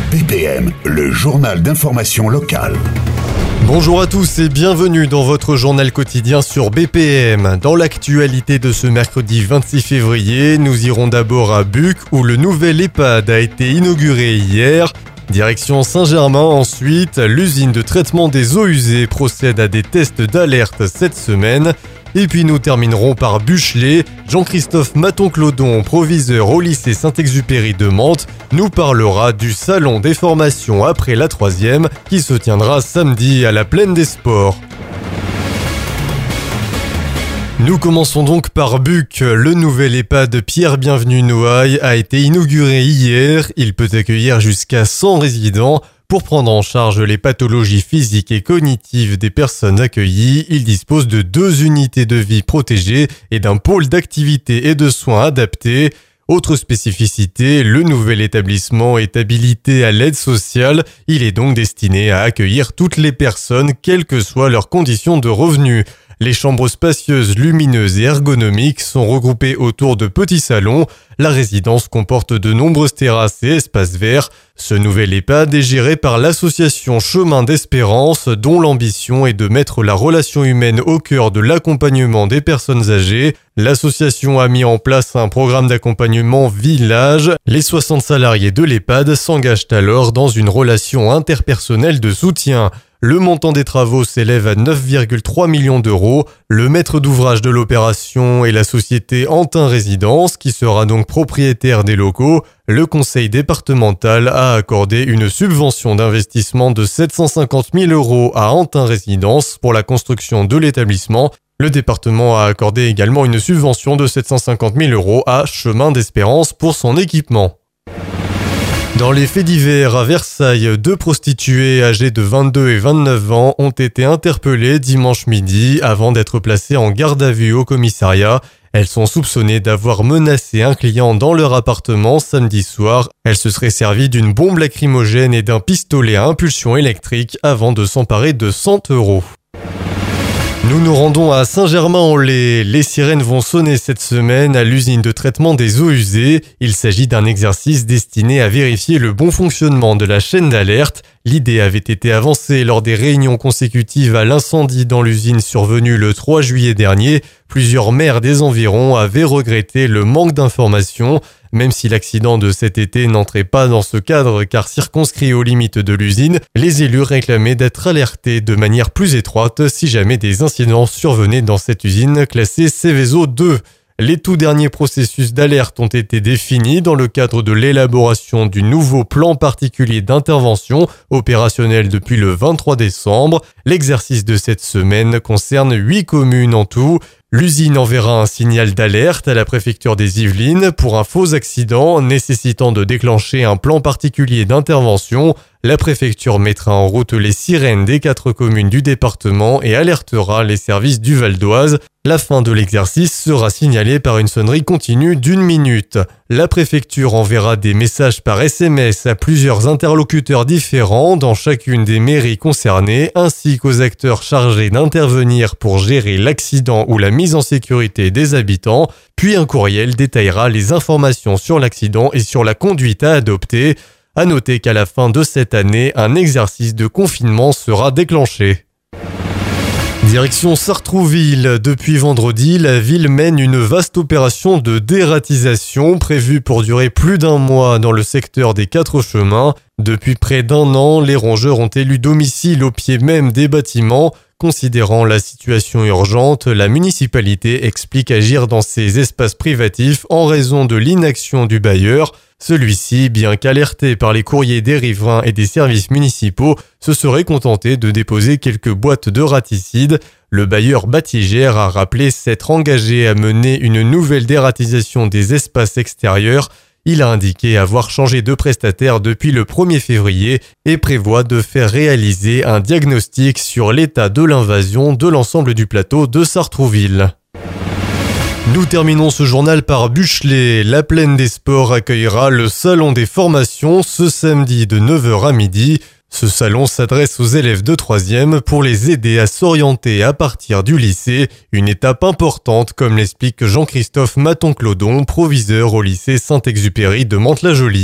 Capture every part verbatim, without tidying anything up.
B P M, le journal d'information locale. Bonjour à tous et bienvenue dans votre journal quotidien sur B P M. Dans l'actualité de ce mercredi vingt-six février, nous irons d'abord à Buc où le nouvel EHPAD a été inauguré hier. Direction Saint-Germain ensuite, l'usine de traitement des eaux usées procède à des tests d'alerte cette semaine. Et puis nous terminerons par Buchelet. Jean-Christophe Maton-Clodon, proviseur au lycée Saint-Exupéry de Mantes, nous parlera du salon des formations après la troisième qui se tiendra samedi à la Plaine des Sports. Nous commençons donc par Buc. Le nouvel EHPAD Pierre Bienvenu Noailles a été inauguré hier. Il peut accueillir jusqu'à cent résidents. Pour prendre en charge les pathologies physiques et cognitives des personnes accueillies, il dispose de deux unités de vie protégées et d'un pôle d'activité et de soins adaptés. Autre spécificité, le nouvel établissement est habilité à l'aide sociale. Il est donc destiné à accueillir toutes les personnes, quelles que soient leurs conditions de revenus. Les chambres spacieuses, lumineuses et ergonomiques sont regroupées autour de petits salons. La résidence comporte de nombreuses terrasses et espaces verts. Ce nouvel EHPAD est géré par l'association Chemin d'Espérance, dont l'ambition est de mettre la relation humaine au cœur de l'accompagnement des personnes âgées. L'association a mis en place un programme d'accompagnement Village. Les soixante salariés de l'EHPAD s'engagent alors dans une relation interpersonnelle de soutien. Le montant des travaux s'élève à neuf virgule trois millions d'euros. Le maître d'ouvrage de l'opération est la société Antin Résidence, qui sera donc propriétaire des locaux. Le conseil départemental a accordé une subvention d'investissement de sept cent cinquante mille euros à Antin Résidence pour la construction de l'établissement. Le département a accordé également une subvention de sept cent cinquante mille euros à Chemin d'Espérance pour son équipement. Dans les faits divers à Versailles, deux prostituées âgées de vingt-deux et vingt-neuf ans ont été interpellées dimanche midi avant d'être placées en garde à vue au commissariat. Elles sont soupçonnées d'avoir menacé un client dans leur appartement samedi soir. Elles se seraient servies d'une bombe lacrymogène et d'un pistolet à impulsion électrique avant de s'emparer de cent euros. Nous nous rendons à Saint-Germain-en-Laye. Les sirènes vont sonner cette semaine à l'usine de traitement des eaux usées. Il s'agit d'un exercice destiné à vérifier le bon fonctionnement de la chaîne d'alerte. L'idée avait été avancée lors des réunions consécutives à l'incendie dans l'usine survenu le trois juillet dernier. Plusieurs maires des environs avaient regretté le manque d'informations. Même si l'accident de cet été n'entrait pas dans ce cadre car circonscrit aux limites de l'usine, les élus réclamaient d'être alertés de manière plus étroite si jamais des incidents survenaient dans cette usine classée Seveso deux. Les tout derniers processus d'alerte ont été définis dans le cadre de l'élaboration du nouveau plan particulier d'intervention opérationnel depuis le vingt-trois décembre. L'exercice de cette semaine concerne huit communes en tout. L'usine enverra un signal d'alerte à la préfecture des Yvelines pour un faux accident nécessitant de déclencher un plan particulier d'intervention. La préfecture mettra en route les sirènes des quatre communes du département et alertera les services du Val d'Oise. La fin de l'exercice sera signalée par une sonnerie continue d'une minute. La préfecture enverra des messages par S M S à plusieurs interlocuteurs différents dans chacune des mairies concernées ainsi qu'aux acteurs chargés d'intervenir pour gérer l'accident ou la mise en sécurité des habitants. Puis un courriel détaillera les informations sur l'accident et sur la conduite à adopter. À noter qu'à la fin de cette année, un exercice de confinement sera déclenché. Direction Sartrouville. Depuis vendredi, la ville mène une vaste opération de dératisation prévue pour durer plus d'un mois dans le secteur des Quatre Chemins. Depuis près d'un an, les rongeurs ont élu domicile au pied même des bâtiments. Considérant la situation urgente, la municipalité explique agir dans ces espaces privatifs en raison de l'inaction du bailleur. Celui-ci, bien qu'alerté par les courriers des riverains et des services municipaux, se serait contenté de déposer quelques boîtes de raticides. Le bailleur Batigère a rappelé s'être engagé à mener une nouvelle dératisation des espaces extérieurs. Il a indiqué avoir changé de prestataire depuis le premier février et prévoit de faire réaliser un diagnostic sur l'état de l'invasion de l'ensemble du plateau de Sartrouville. Nous terminons ce journal par Buchelet. La Plaine des Sports accueillera le salon des formations ce samedi de neuf heures à midi. Ce salon s'adresse aux élèves de troisième pour les aider à s'orienter à partir du lycée, une étape importante comme l'explique Jean-Christophe Maton-Clodon, proviseur au lycée Saint-Exupéry de Mantes-la-Jolie.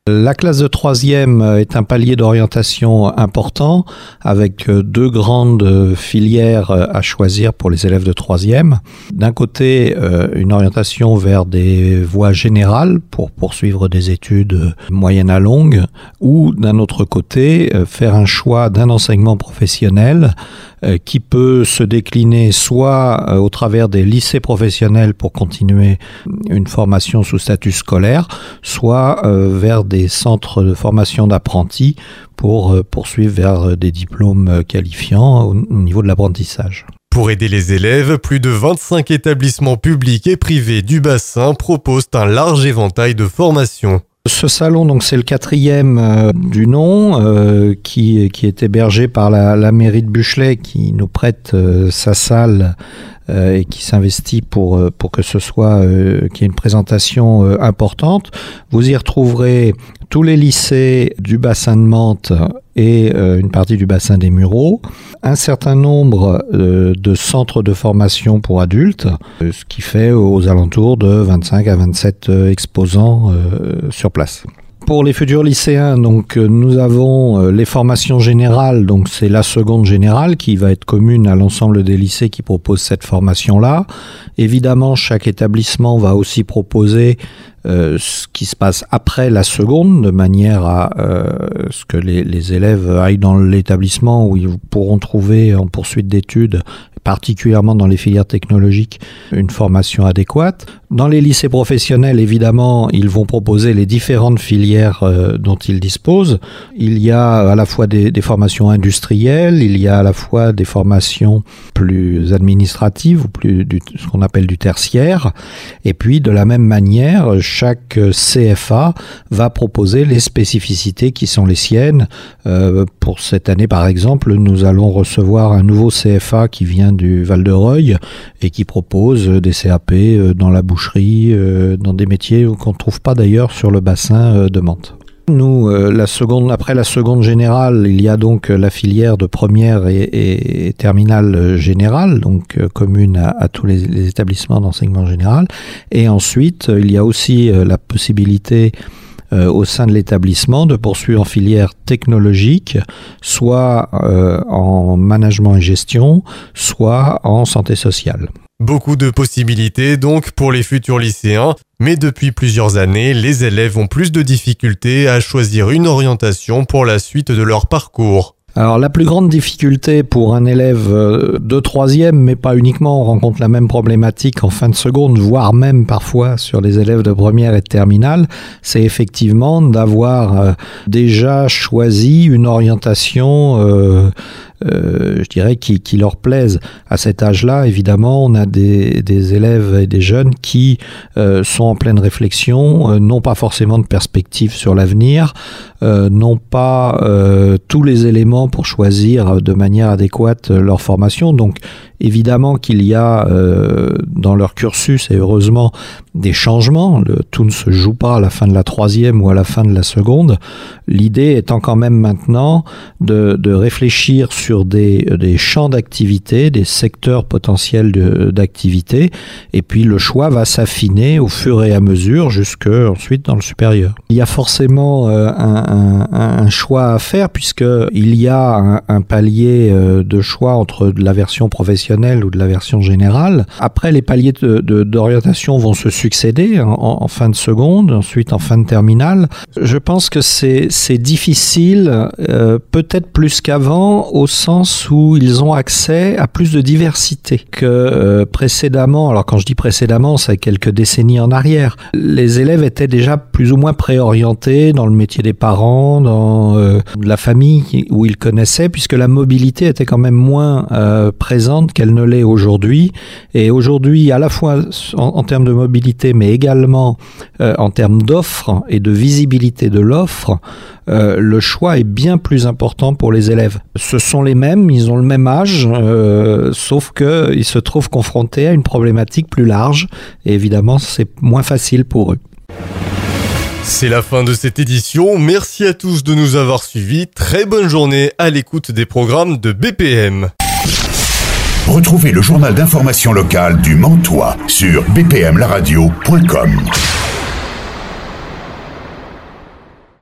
La classe de troisième est un palier d'orientation important avec deux grandes filières à choisir pour les élèves de troisième. D'un côté, une orientation vers des voies générales pour poursuivre des études moyennes à longues, ou d'un autre côté, faire un choix d'un enseignement professionnel qui peut se décliner soit au travers des lycées professionnels pour continuer une formation sous statut scolaire, soit vers des centres de formation d'apprentis pour poursuivre vers des diplômes qualifiants au niveau de l'apprentissage. Pour aider les élèves, plus de vingt-cinq établissements publics et privés du bassin proposent un large éventail de formations. Ce salon, donc, c'est le quatrième euh, du nom, euh, qui, qui est hébergé par la, la mairie de Buchelet, qui nous prête euh, sa salle euh, et qui s'investit pour, pour que ce soit, euh, qu'il y ait une présentation euh, importante. Vous y retrouverez tous les lycées du bassin de Mantes et euh, une partie du bassin des Mureaux, un certain nombre euh, de centres de formation pour adultes, euh, ce qui fait aux alentours de vingt-cinq à vingt-sept euh, exposants euh, sur place. Pour les futurs lycéens, donc, nous avons les formations générales, donc c'est la seconde générale qui va être commune à l'ensemble des lycées qui proposent cette formation-là. Évidemment, chaque établissement va aussi proposer euh, ce qui se passe après la seconde, de manière à euh, ce que les, les élèves aillent dans l'établissement où ils pourront trouver en poursuite d'études, particulièrement dans les filières technologiques, une formation adéquate. Dans les lycées professionnels, évidemment, ils vont proposer les différentes filières euh, dont ils disposent. Il y a à la fois des, des formations industrielles, il y a à la fois des formations plus administratives ou plus du, ce qu'on appelle du tertiaire. Et puis, de la même manière, chaque C F A va proposer les spécificités qui sont les siennes. Euh, pour cette année, par exemple, nous allons recevoir un nouveau C F A qui vient du Val-de-Reuil et qui propose des C A P dans la boucherie, dans des métiers qu'on ne trouve pas d'ailleurs sur le bassin de Mantes. Nous, la seconde, après la seconde générale, il y a donc la filière de première et, et, et terminale générale, donc commune à, à tous les, les établissements d'enseignement général. Et ensuite, il y a aussi la possibilité Euh, au sein de l'établissement de poursuivre en filière technologique, soit euh, en management et gestion, soit en santé sociale. Beaucoup de possibilités donc pour les futurs lycéens, mais depuis plusieurs années, les élèves ont plus de difficultés à choisir une orientation pour la suite de leur parcours. Alors la plus grande difficulté pour un élève de troisième, mais pas uniquement, on rencontre la même problématique en fin de seconde, voire même parfois sur les élèves de première et de terminale, c'est effectivement d'avoir euh, déjà choisi une orientation euh, Euh, je dirais, qui, qui leur plaisent. À cet âge-là, évidemment, on a des, des élèves et des jeunes qui euh, sont en pleine réflexion, euh, n'ont pas forcément de perspective sur l'avenir, euh, n'ont pas euh, tous les éléments pour choisir de manière adéquate leur formation. Donc, évidemment qu'il y a euh, dans leur cursus, et heureusement, des changements. Le, tout ne se joue pas à la fin de la troisième ou à la fin de la seconde. L'idée étant quand même maintenant de, de réfléchir sur des, des champs d'activité, des secteurs potentiels de, d'activité, et puis le choix va s'affiner au fur et à mesure jusque ensuite dans le supérieur. Il y a forcément euh, un, un, un choix à faire puisqu'il y a un, un palier euh, de choix entre la version professionnelle ou de la version générale. Après, les paliers de, de, d'orientation vont se succéder en, en fin de seconde, ensuite en fin de terminale. Je pense que c'est, c'est difficile, euh, peut-être plus qu'avant, au sens où ils ont accès à plus de diversité que euh, précédemment. Alors quand je dis précédemment, c'est quelques décennies en arrière. Les élèves étaient déjà plus ou moins préorientés dans le métier des parents, dans euh, la famille où ils connaissaient, puisque la mobilité était quand même moins euh, présente qu'elle ne l'est aujourd'hui. Et aujourd'hui, à la fois en, en termes de mobilité, mais également euh, en termes d'offres et de visibilité de l'offre, euh, le choix est bien plus important pour les élèves. Ce sont les mêmes, ils ont le même âge, euh, sauf qu'ils se trouvent confrontés à une problématique plus large, et évidemment, c'est moins facile pour eux. C'est la fin de cette édition, merci à tous de nous avoir suivis, très bonne journée à l'écoute des programmes de B P M. Retrouvez le journal d'information locale du Mantois sur b p m la radio point com.